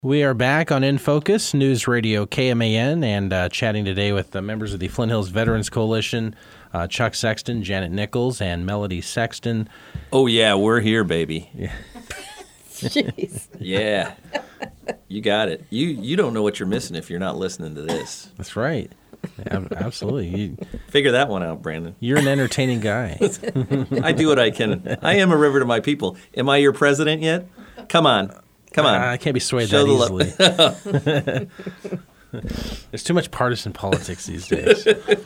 We are back on In Focus, News Radio KMAN, and chatting today with the members of the Flint Hills Veterans Coalition, Chuck Sexton, Janet Nichols, and Melody Sexton. Oh, yeah, we're here, baby. Yeah. Jeez. Yeah, you got it. You don't know what you're missing if you're not listening to this. That's right. Absolutely. Figure that one out, Brandon. You're an entertaining guy. I do what I can. I am a river to my people. Am I your president yet? Come on. I can't be swayed Show that easily. There's too much partisan politics these days.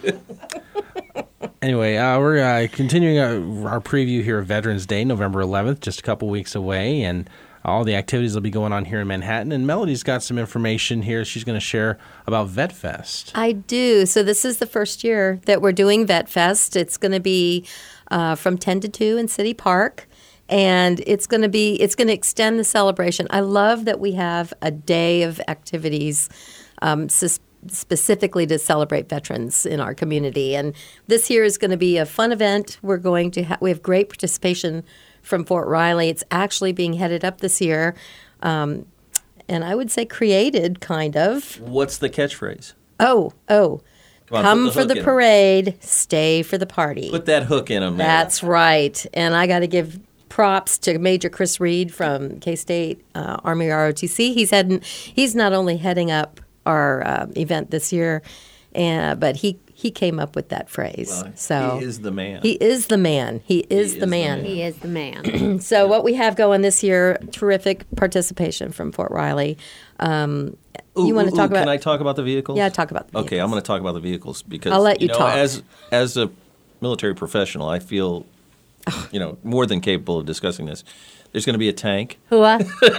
Anyway, we're continuing our preview here of Veterans Day, November 11th, just a couple weeks away, and all the activities will be going on here in Manhattan. And Melody's got some information here she's going to share about VetFest. I do. So this is the first year that we're doing VetFest. It's going to be from 10 to 2 in City Park. And it's going to extend the celebration. I love that we have a day of activities specifically to celebrate veterans in our community. And this year is going to be a fun event. We're going to we have great participation from Fort Riley. It's actually being headed up this year, and I would say created, kind of. What's the catchphrase? Come for the parade, stay for the party. Put that hook in them. That's right. And I got to give props to Major Chris Reed from K-State Army ROTC. He's not only heading up our event this year, but he came up with that phrase. Well, so he is the man. He is the man. He is the man. He is the man. So what we have going this year, terrific participation from Fort Riley. You want to talk about? Can I talk about the vehicles? Yeah, talk about the vehicles. Okay, I'm going to talk about the vehicles because I'll let you talk. As a military professional, I feel more than capable of discussing this. There's going to be a tank. Wow.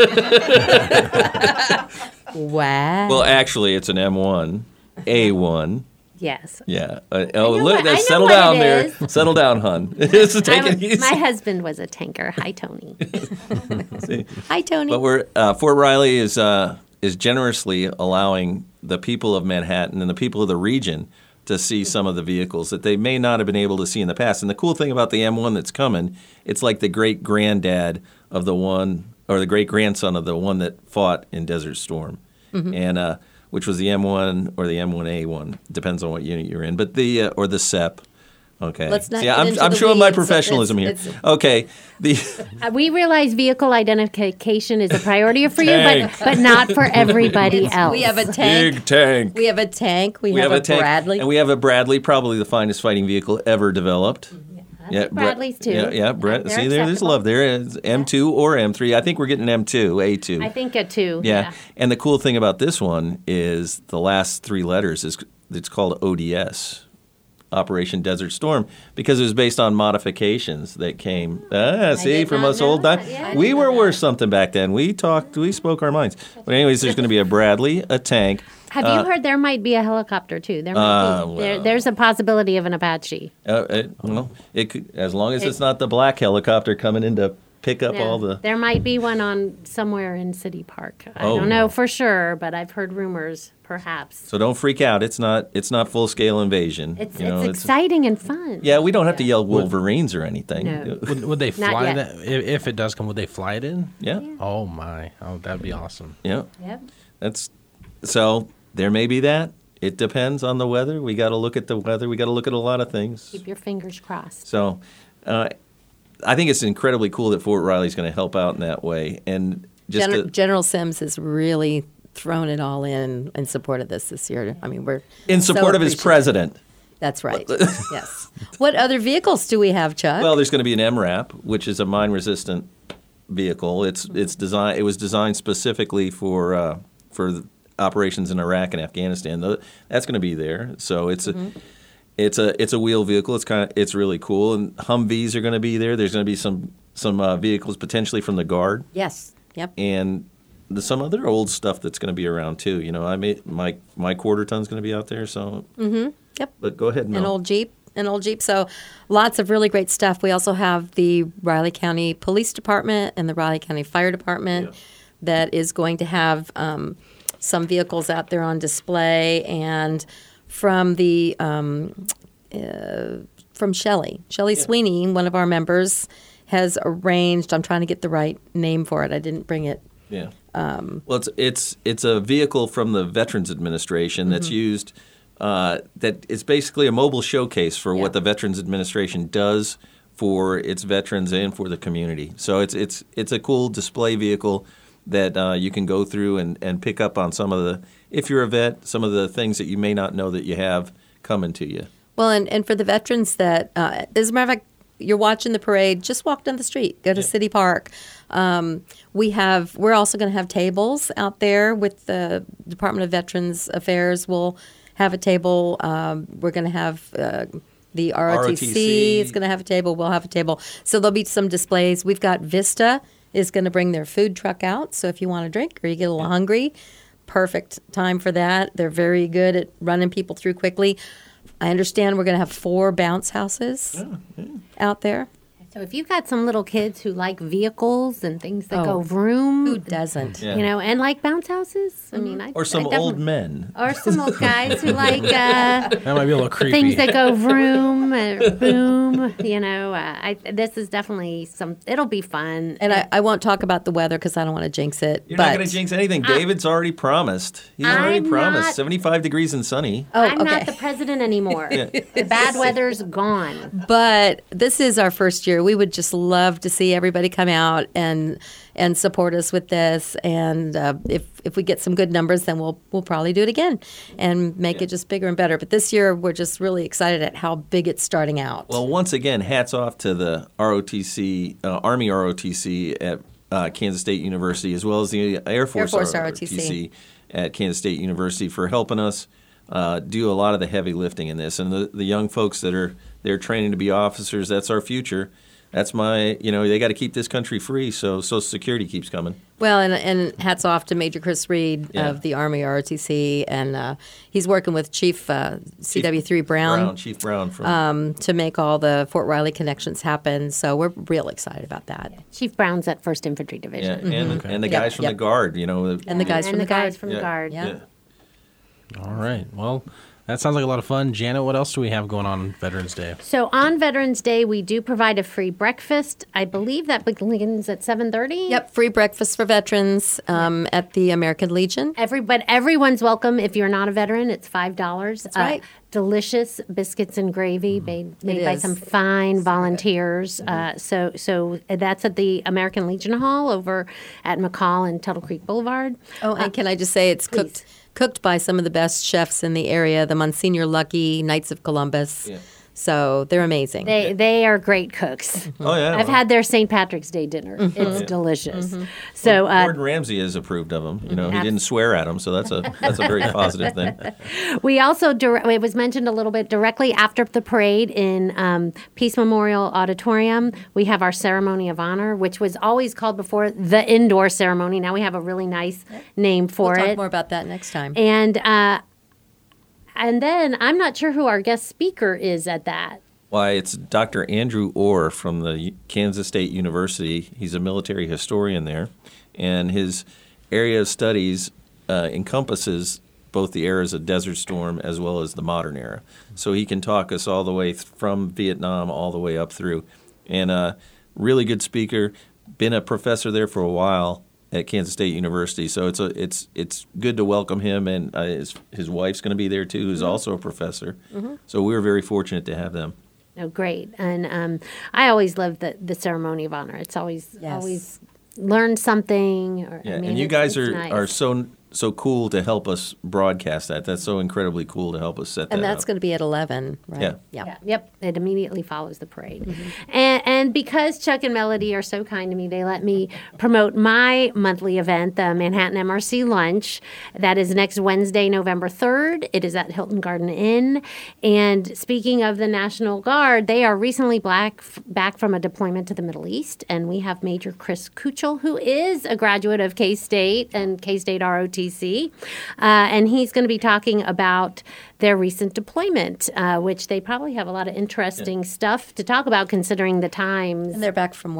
Well, actually, it's an M1, A1. Yes. Yeah. Settle down there. Settle down, hun. Take it easy. My husband was a tanker. Hi, Tony. Hi, Tony. But Fort Riley is generously allowing the people of Manhattan and the people of the region to see some of the vehicles that they may not have been able to see in the past. And the cool thing about the M1 that's coming, it's like the great-granddad of the one, or the great-grandson of the one that fought in Desert Storm, and which was the M1 or the M1A1, depends on what unit you're in, but or the SEP. Okay. Let's not yeah, get into I'm the showing my weeds. professionalism here. Okay. We realize vehicle identification is a priority for you, but not for everybody else. We have a tank. Big tank. We have a tank. We have a tank, Bradley. And we have a Bradley, probably the finest fighting vehicle ever developed. Yeah, Bradley's too. Yeah. See, there's love there. It's M2 or M3. I think we're getting M2, A2. I think a 2. Yeah. And the cool thing about this one is the last 3 letters it's called ODS. Operation Desert Storm, because it was based on modifications that came. From us old times. Yeah, we were worth something back then. We spoke our minds. But anyways, there's going to be a Bradley, a tank. Have you heard there might be a helicopter too? There might be. There's a possibility of an Apache. It could, as long as it's not the black helicopter coming in to pick up all the. There might be one on somewhere in City Park. I don't know for sure, but I've heard rumors. Perhaps. So don't freak out. It's not full scale invasion. It's exciting and fun. Yeah, we don't have to yell Wolverines or anything. No. Would they fly that? If it does come, would they fly it in? Yeah. Oh my! Oh, that'd be awesome. Yeah. Yep. So there may be that. It depends on the weather. We got to look at the weather. We got to look at a lot of things. Keep your fingers crossed. So, I think it's incredibly cool that Fort Riley's going to help out in that way. And just General Sims has really thrown it all in support of this year. I mean, we're in support of his president. That's right. Yes. What other vehicles do we have, Chuck? Well, there's going to be an MRAP, which is a mine-resistant vehicle. It was designed specifically for operations in Iraq and Afghanistan. That's going to be there. So it's a wheel vehicle. It's really cool. And Humvees are going to be there. There's going to be some vehicles potentially from the Guard. Yes. Yep. And some other old stuff that's going to be around too. I made my quarter ton's going to be out there. So. Yep. But go ahead. An old Jeep. So lots of really great stuff. We also have the Riley County Police Department and the Riley County Fire Department that is going to have some vehicles out there on display, and from the from Shelley Sweeney, one of our members, has arranged. I'm trying to get the right name for it. I didn't bring it Yeah. Well, it's a vehicle from the Veterans Administration that's used. That it's basically a mobile showcase for what the Veterans Administration does for its veterans and for the community. So it's a cool display vehicle that you can go through and pick up on some of the, if you're a vet, some of the things that you may not know that you have coming to you. Well, and for the veterans that, as a matter of fact, you're watching the parade, just walk down the street, go to City Park. We're also going to have tables out there with the Department of Veterans Affairs. We'll have a table. We're going to have the ROTC is going to have a table. We'll have a table. So there'll be some displays. We've got Vista is going to bring their food truck out. So if you want a drink or you get a little hungry, perfect time for that. They're very good at running people through quickly. I understand we're going to have 4 bounce houses out there. So if you've got some little kids who like vehicles and things that go vroom, Who doesn't? Yeah. you know, and like bounce houses, I mean, Or some old men. or some old guys who like That might be a little creepy. things that go vroom, boom. You know, this is definitely it'll be fun. And I won't talk about the weather because I don't want to jinx it. You're but not going to jinx anything. David's already promised. He's already I'm promised. not- 75 degrees and sunny. I'm okay. not the president anymore. The bad weather's gone. But this is our first year. We would just love to see everybody come out and support us with this. And if we get some good numbers, then we'll probably do it again and make it just bigger and better. But this year, we're just really excited at how big it's starting out. Well, once again, hats off to the ROTC, Army ROTC at Kansas State University, as well as the Air Force ROTC at Kansas State University for helping us do a lot of the heavy lifting in this. And the young folks that are they're training to be officers, that's our future. That's they got to keep this country free, so Social Security keeps coming. Well, and hats off to Major Chris Reed of the Army ROTC, and he's working with Chief CW3 Brown. Chief Brown from to make all the Fort Riley connections happen. So we're real excited about that. Chief Brown's at 1st Infantry Division. and the guys from the Guard, And the guys from the Guard. from the Guard. Yeah. All right. Well, that sounds like a lot of fun. Janet, what else do we have going on Veterans Day? So on Veterans Day, we do provide a free breakfast. I believe that begins at 7:30. Yep, free breakfast for veterans at the American Legion. Everyone's welcome. If you're not a veteran, it's $5. That's right. Delicious biscuits and gravy made by is. some fine volunteers. So that's at the American Legion Hall over at McCall and Tuttle Creek Boulevard. Oh, and can I just say it's cooked by some of the best chefs in the area, the Monsignor Lucky, Knights of Columbus. Yeah. So they're amazing. They are great cooks. Oh, yeah. I've had their St. Patrick's Day dinner. It's delicious. So Gordon Ramsay has approved of him. He didn't swear at him, so that's a very positive thing. we also, it was mentioned a little bit, directly after the parade in Peace Memorial Auditorium, we have our Ceremony of Honor, which was always called before the indoor ceremony. Now we have a really nice name for We'll it. talk more about that next time. And then I'm not sure who our guest speaker is at that. Why, it's Dr. Andrew Orr from the Kansas State University. He's a military historian there, and his area of studies encompasses both the eras of Desert Storm as well as the modern era. So he can talk us all the way from Vietnam all the way up through. And really good speaker, been a professor there for a while at Kansas State University, so it's good to welcome him, and his wife's going to be there too, who's also a professor. So we were very fortunate to have them. Oh, great! And I always love the Ceremony of Honor. It's always learn something. And you guys are nice. so cool to help us broadcast that. That's so incredibly cool to help us set that And that's up. going to be at 11, right? Yeah. Yep. It immediately follows the parade. And because Chuck and Melody are so kind to me, they let me promote my monthly event, the Manhattan MRC Lunch. That is next Wednesday, November 3rd. It is at Hilton Garden Inn. And speaking of the National Guard, they are recently back from a deployment to the Middle East. And we have Major Chris Kuchel, who is a graduate of K-State and K-State ROTC. And he's going to be talking about their recent deployment, which they probably have a lot of interesting stuff to talk about considering the times. And they're back from where?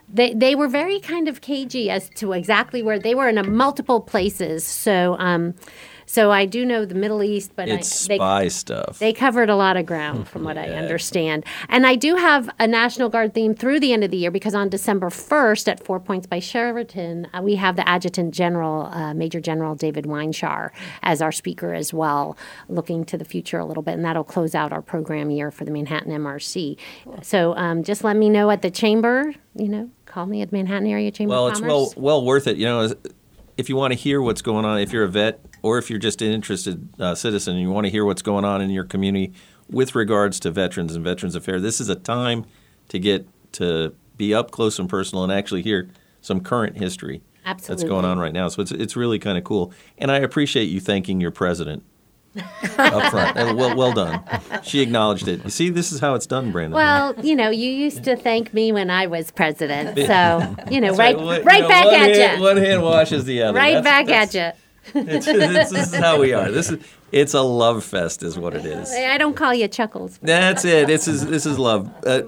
they were very kind of cagey as to exactly where they were in multiple places. So I do know the Middle East, but It's spy stuff. they covered a lot of ground from what I understand. And I do have a National Guard theme through the end of the year because on December 1st at 4 Points by Sheraton, we have the Adjutant General, Major General David Weinshar, as our speaker as well, looking to the future a little bit. And that'll close out our program year for the Manhattan MRC. So just let me know at the chamber, call me at Manhattan Area Chamber of Commerce. Well, it's well worth it. If you want to hear what's going on, if you're a vet or if you're just an interested citizen and you want to hear what's going on in your community with regards to veterans and Veterans Affairs, this is a time to get to be up close and personal and actually hear some current history that's going on right now. So it's really kind of cool. And I appreciate you thanking your president up front. Well done. She acknowledged it. You see, this is how it's done, Brandon. Well, you used to thank me when I was president. So, right back one at hand, you. One hand washes the other. Right back at you. This is how we are. It's a love fest, is what it is. I don't call you Chuckles. That's it. This is love. But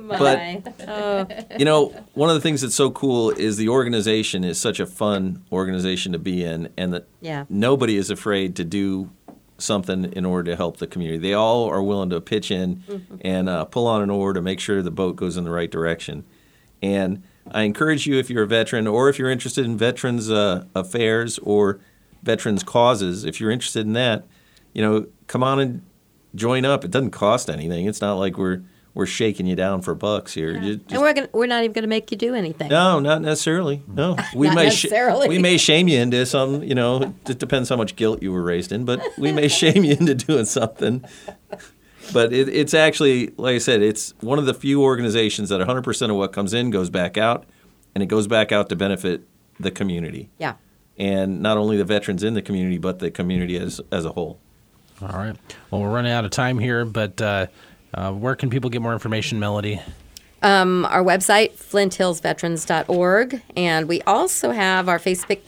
one of the things that's so cool is the organization is such a fun organization to be in, and that nobody is afraid to do something in order to help the community. They all are willing to pitch in and pull on an oar to make sure the boat goes in the right direction. And I encourage you, if you're a veteran or if you're interested in veterans affairs or veterans causes, if you're interested in that, come on and join up. It doesn't cost anything. It's not like we're shaking you down for bucks here. Yeah. And we're not even going to make you do anything. No, not necessarily. No, we may shame you into something. It depends how much guilt you were raised in, but we may shame you into doing something. But it's actually, like I said, it's one of the few organizations that 100% of what comes in goes back out, and it goes back out to benefit the community. Yeah. And not only the veterans in the community, but the community as a whole. All right. Well, we're running out of time here, but where can people get more information, Melody? Our website, FlintHillsVeterans.org, and we also have our Facebook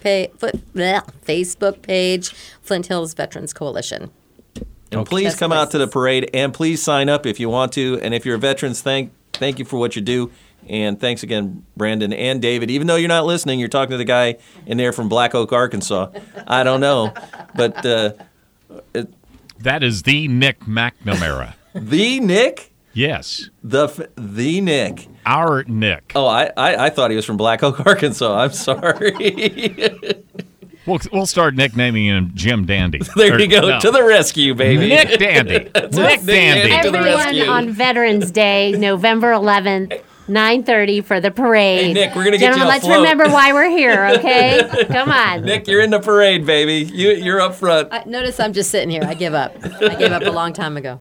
page, Flint Hills Veterans Coalition. And please come out to the parade, and please sign up if you want to. And if you're a veterans, thank you for what you do. And thanks again, Brandon and David. Even though you're not listening, you're talking to the guy in there from Black Oak, Arkansas. I don't know, but that is the Nick McNamara. The Nick? Yes. The Nick. Our Nick. Oh, I thought he was from Black Oak, Arkansas. I'm sorry. We'll start nicknaming him Jim Dandy. There you go. No. To the rescue, baby. Nick Dandy. Nick Dandy. Everyone on Veterans Day, November 11th, 9:30 for the parade. Hey, Nick, we're going to get you a float. Let's remember why we're here, okay? Come on. Nick, you're in the parade, baby. You're up front. Notice I'm just sitting here. I give up. I gave up a long time ago.